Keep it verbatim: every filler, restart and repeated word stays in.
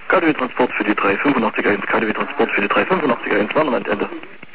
K D W Transport für die drei fünfundachtzig eins, K D W Transport für die drei fünfundachtzig eins, Warnland Ende.